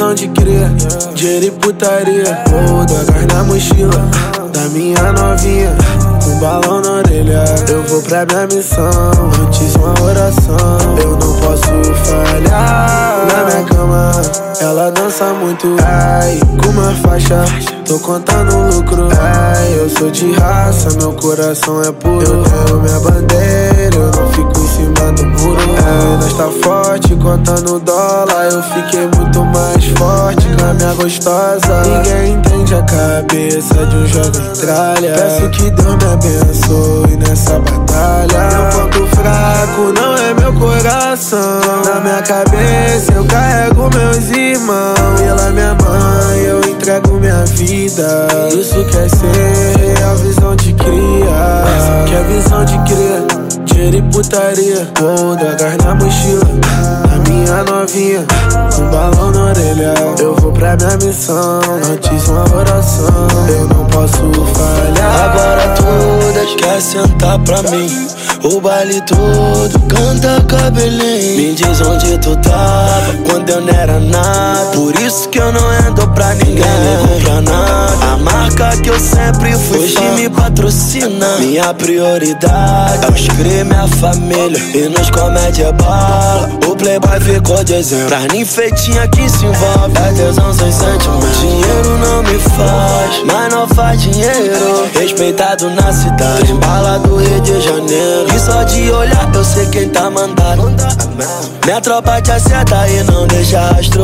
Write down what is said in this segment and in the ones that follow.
visão de crer, dinheiro e putaria. Vou drogas na mochila da minha novinha, um balão na orelha. Eu vou pra minha missão, antes uma oração. Eu não posso falhar. Na minha cama, ela dança muito, ai, com uma faixa, tô contando lucro, ai. Eu sou de raça, meu coração é puro. Eu tenho minha bandeira, eu não fico em cima do muro. Ai, nós tá forte, contando dólar. Eu fiquei muito mais forte com a minha gostosa. Ninguém entende a cabeça de um jovem tralha. Peço que Deus me abençoe nessa batalha. Meu ponto fraco não é meu coração. Na minha cabeça eu carrego meus irmãos. Pela minha mãe eu entrego minha vida. Isso quer ser real, visão de cria. Que é visão de crer, dinheiro e putaria. Vou drogas na mochila da minha novinha, um balão na orelha. Eu vou pra minha missão, antes uma oração. Eu não posso falhar. Agora todas quer sentar pra mim, o baile todo canta cabelinho. Me diz onde tu tava quando eu não era nada. Por isso que eu não ando pra ninguém, nem compra nada. A marca que eu sempre fui hoje me patrocina. Minha prioridade é os crime, a família, e nos comédia bala. O playboy ficou de exemplo pra ninfeitinha que se envolve. É tesão sem sentimento. Dinheiro não me faz, mas não faz dinheiro. Respeitado na cidade, bala do Rio de Janeiro. E só de olhar eu sei quem tá mandado. Minha tropa te acerta e não deixa rastro.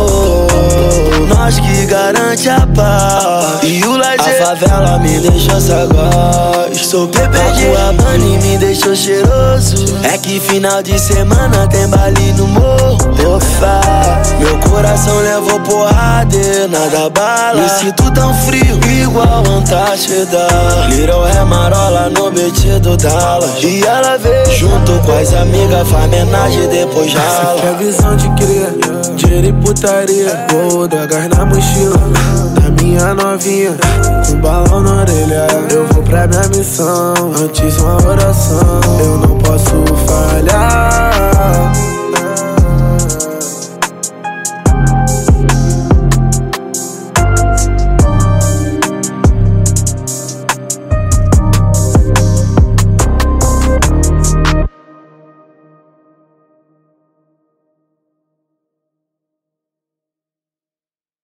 Nós que garante a paz. E o lazer, a favela me deixou sagaz. Sou PPG, a Bunny me deixou cheiroso. É que final de semana tem baile no morro. Meu coração levou porrada e nada bala. Me sinto tão frio, igual Antártida. Little é marola no beat do Dallas. E ela veio junto com as amigas, faz homenagem depois jala. Que é visão de crer, dinheiro e putaria. Vou drogas na mochila da minha novinha, um balão na orelha. Eu vou pra minha missão, antes uma oração. Eu não posso falhar.